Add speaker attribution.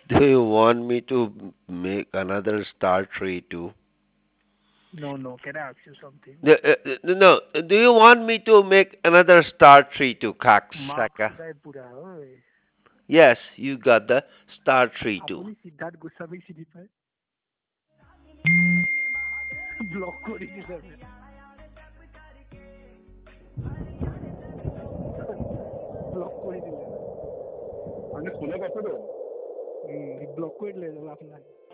Speaker 1: Do you want me to make another star tree too?
Speaker 2: No, no. Can I ask you something?
Speaker 1: No, do you want me to make another star tree to
Speaker 2: Mark
Speaker 1: Kaksaka?
Speaker 2: Sudai Pura. Oi.
Speaker 1: Yes, you got the star tree too.
Speaker 2: আপুনি সিদ্ধাৰ্থ গোস্বামীক চিনি পায়? Block কৰি দিলে বে। Block কৰি দিলে।
Speaker 3: মানে শুনে পাইছো তো।
Speaker 2: সি ব্লক কৰি দিলে লাভ নাই।